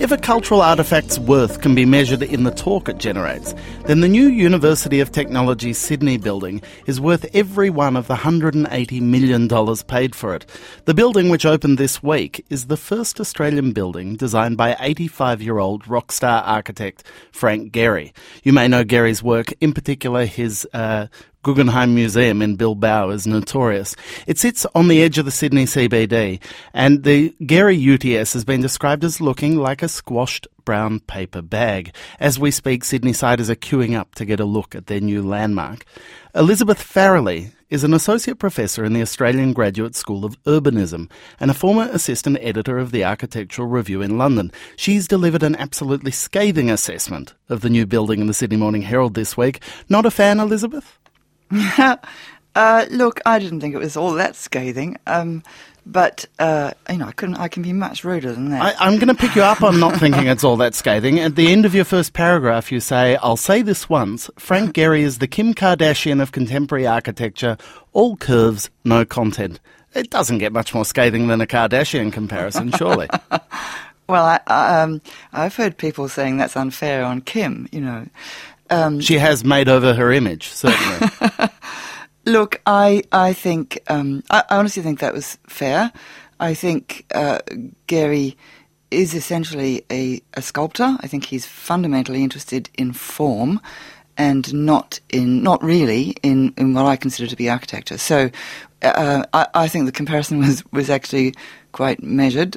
If a cultural artefact's worth can be measured in the talk it generates, then the new University of Technology Sydney building is worth every one of the $180 million paid for it. The building, which opened this week, is the first Australian building designed by 85-year-old rock star architect Frank Gehry. You may know Gehry's work, in particular his Guggenheim Museum in Bilbao is notorious. It sits on the edge of the Sydney CBD, and the Gehry UTS has been described as looking like a squashed brown paper bag. As we speak, Sydneysiders are queuing up to get a look at their new landmark. Elizabeth Farrelly is an associate professor in the Australian Graduate School of Urbanism and a former assistant editor of the Architectural Review in London. She's delivered an absolutely scathing assessment of the new building in the Sydney Morning Herald this week. Not a fan, Elizabeth? Look, I didn't think it was all that scathing, but I can be much ruder than that. I'm going to pick you up on not thinking it's all that scathing. At the end of your first paragraph, you say, "I'll say this once, Frank Gehry is the Kim Kardashian of contemporary architecture, all curves, no content." It doesn't get much more scathing than a Kardashian comparison, surely. Well, I've heard people saying that's unfair on Kim, She has made over her image, certainly. Look, I think, I honestly think that was fair. I think Gehry is essentially a sculptor. I think he's fundamentally interested in form and not really in what I consider to be architecture. So I think the comparison was actually quite measured.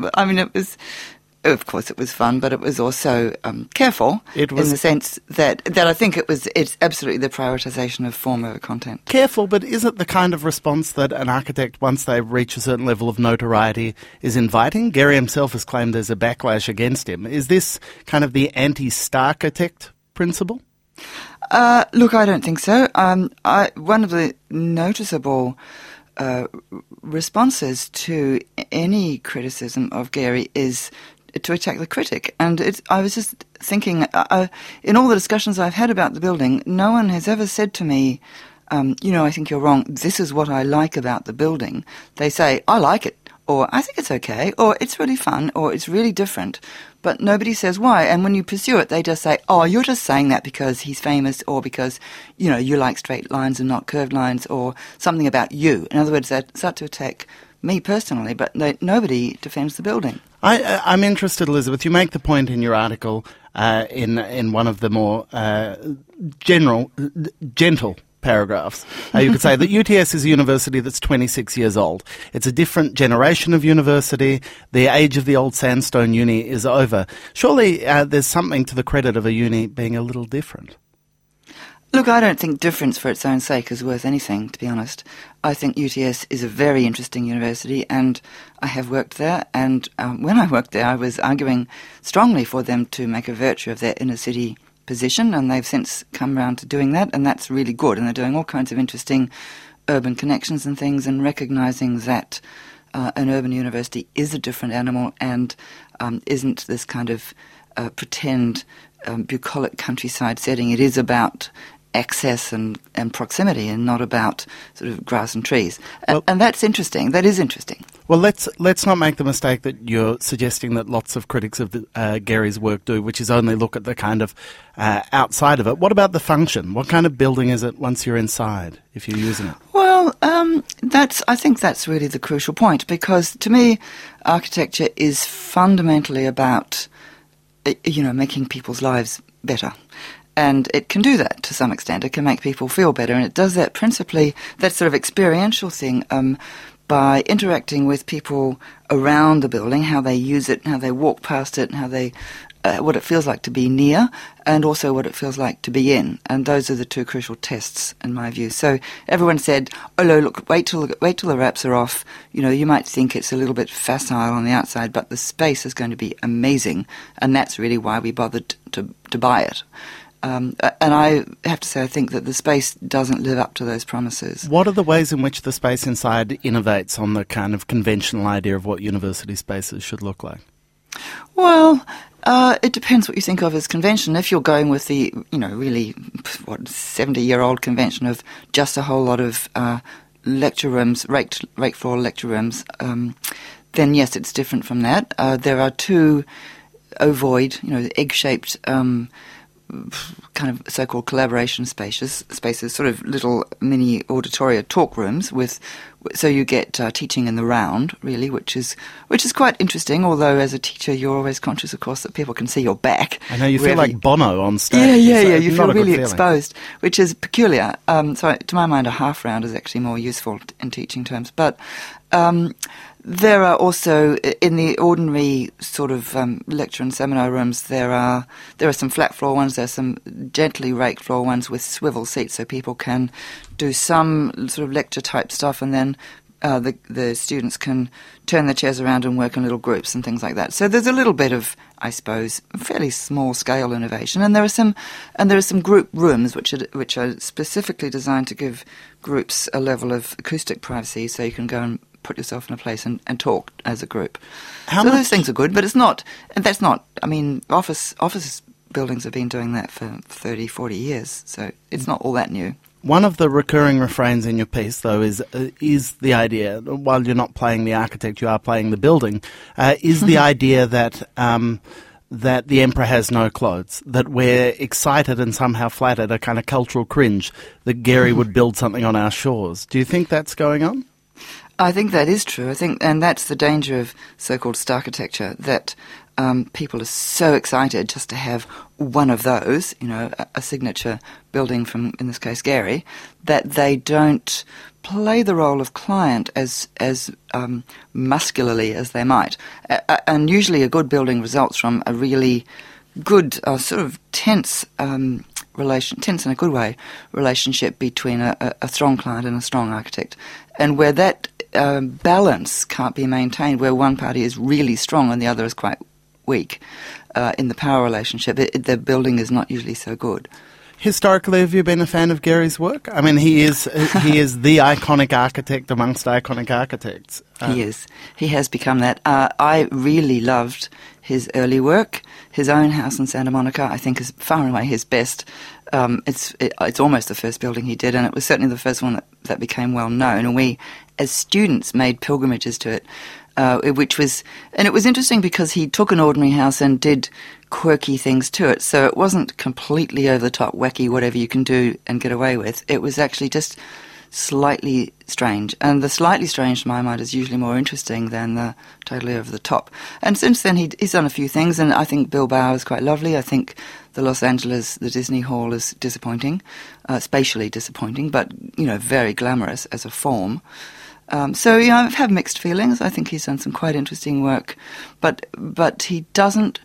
Of course, it was fun, but it was also careful in the sense that I think it's absolutely the prioritisation of form over content. Careful, but is it the kind of response that an architect, once they reach a certain level of notoriety, is inviting? Gehry himself has claimed there's a backlash against him. Is this kind of the anti-starchitect principle? Look, I don't think so. One of the noticeable responses to any criticism of Gehry is to attack the critic. And I was just thinking, in all the discussions I've had about the building, no one has ever said to me, I think you're wrong, this is what I like about the building. They say, I like it, or I think it's okay, or it's really fun, or it's really different. But nobody says why. And when you pursue it, they just say, oh, you're just saying that because he's famous, or because, you like straight lines and not curved lines, or something about you. In other words, they start to attack me personally, but nobody defends the building. I'm interested, Elizabeth. You make the point in your article in one of the more gentle paragraphs. You could say that UTS is a university that's 26 years old. It's a different generation of university. The age of the old sandstone uni is over. Surely there's something to the credit of a uni being a little different. Look, I don't think difference for its own sake is worth anything, to be honest. I think UTS is a very interesting university, and I have worked there, and when I worked there I was arguing strongly for them to make a virtue of their inner city position, and they've since come around to doing that, and that's really good, and they're doing all kinds of interesting urban connections and things, and recognising that an urban university is a different animal and isn't this kind of pretend bucolic countryside setting. It is about access and proximity, and not about sort of grass and trees. And that's interesting. That is interesting. Well, let's not make the mistake that you're suggesting that lots of critics of Gehry's work do, which is only look at the kind of outside of it. What about the function? What kind of building is it once you're inside, if you're using it? Well, I think that's really the crucial point, because to me, architecture is fundamentally about, making people's lives better. And it can do that to some extent. It can make people feel better, and it does that principally, that sort of experiential thing, by interacting with people around the building, how they use it, how they walk past it, how they, what it feels like to be near, and also what it feels like to be in. And those are the two crucial tests, in my view. So everyone said, oh, no, look, wait till the wraps are off. You might think it's a little bit facile on the outside, but the space is going to be amazing, and that's really why we bothered to buy it. And I have to say, I think that the space doesn't live up to those promises. What are the ways in which the space inside innovates on the kind of conventional idea of what university spaces should look like? Well, it depends what you think of as convention. If you're going with the, really, 70-year-old convention of just a whole lot of lecture rooms, raked floor lecture rooms, then yes, it's different from that. There are two ovoid, egg-shaped kind of so-called collaboration spaces, sort of little mini auditoria talk rooms so you get teaching in the round, really, which is quite interesting. Although as a teacher, you're always conscious, of course, that people can see your back. I know you feel like Bono on stage. Yeah. You feel really exposed, which is peculiar. So to my mind, a half round is actually more useful in teaching terms. But there are also, in the ordinary sort of lecture and seminar rooms, there are some flat floor ones, there are some gently raked floor ones with swivel seats, so people can do some sort of lecture type stuff, and then the students can turn their chairs around and work in little groups and things like that. So there's a little bit of, I suppose, fairly small scale innovation, and there are some group rooms which are specifically designed to give groups a level of acoustic privacy, so you can go and put yourself in a place and talk as a group. Those things are good, but office buildings have been doing that for 30, 40 years, so it's not all that new. One of the recurring refrains in your piece, though, is the idea, while you're not playing the architect, you are playing the building, is the idea that the emperor has no clothes, that we're excited and somehow flattered, a kind of cultural cringe, that Gehry would build something on our shores. Do you think that's going on? I think that is true. And that's the danger of so-called starchitecture, that people are so excited just to have one of those, a signature building from, in this case, Gehry, that they don't play the role of client as muscularly as they might. And usually a good building results from a really good sort of tense tense in a good way, relationship between a strong client and a strong architect. And where that balance can't be maintained, where one party is really strong and the other is quite weak in the power relationship, the building is not usually so good. Historically, have you been a fan of Gehry's work? I mean, he is the iconic architect amongst iconic architects. He is. He has become that. I really loved his early work. His own house in Santa Monica, I think, is far and away his best. It's almost the first building he did, and it was certainly the first one that became well known. And we, as students, made pilgrimages to it. It was interesting because he took an ordinary house and did quirky things to it. So it wasn't completely over the top, wacky, whatever you can do and get away with. It was actually just slightly strange. And the slightly strange, to my mind, is usually more interesting than the totally over the top. And since then, he's done a few things, and I think Bilbao is quite lovely. I think the Disney Hall is disappointing, spatially disappointing, but, very glamorous as a form. So I have mixed feelings. I think he's done some quite interesting work, but he doesn't.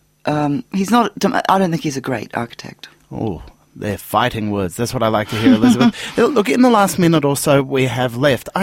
He's not. I don't think he's a great architect. Oh, they're fighting words. That's what I like to hear, Elizabeth. Look, in the last minute or so we have left, I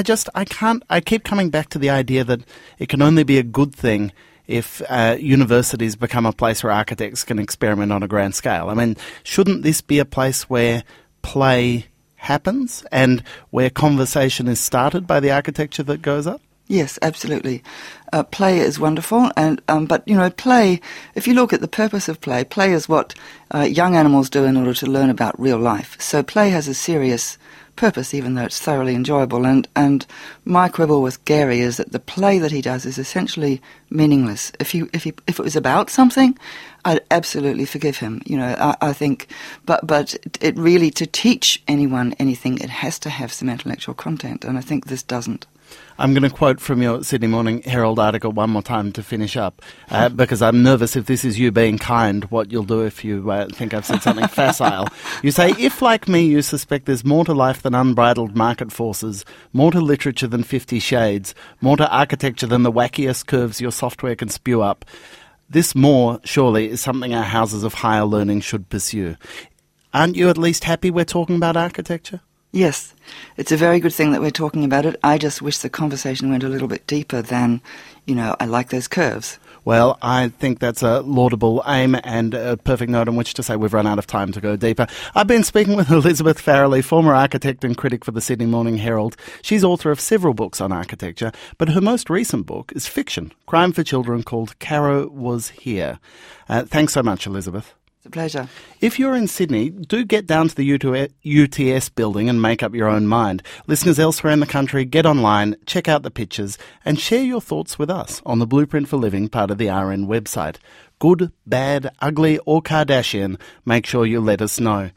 keep coming back to the idea that it can only be a good thing if universities become a place where architects can experiment on a grand scale. I mean, shouldn't this be a place where play happens and where conversation is started by the architecture that goes up? Yes, absolutely. Play is wonderful, but play. If you look at the purpose of play is what young animals do in order to learn about real life. So play has a serious purpose, even though it's thoroughly enjoyable. And my quibble with Gehry is that the play that he does is essentially meaningless. If it was about something, I'd absolutely forgive him. I think, but it really, to teach anyone anything, it has to have some intellectual content, and I think this doesn't. I'm going to quote from your Sydney Morning Herald article one more time to finish up, because I'm nervous if this is you being kind, what you'll do if you think I've said something facile. You say, if like me you suspect there's more to life than unbridled market forces, more to literature than 50 Shades, more to architecture than the wackiest curves your software can spew up, this more, surely, is something our houses of higher learning should pursue. Aren't you at least happy we're talking about architecture? Yes, it's a very good thing that we're talking about it. I just wish the conversation went a little bit deeper than, I like those curves. Well, I think that's a laudable aim and a perfect note on which to say we've run out of time to go deeper. I've been speaking with Elizabeth Farrelly, former architect and critic for the Sydney Morning Herald. She's author of several books on architecture, but her most recent book is fiction, crime for children, called Caro Was Here. Thanks so much, Elizabeth. It's a pleasure. If you're in Sydney, do get down to the UTS building and make up your own mind. Listeners elsewhere in the country, get online, check out the pictures, and share your thoughts with us on the Blueprint for Living part of the RN website. Good, bad, ugly or Kardashian, make sure you let us know.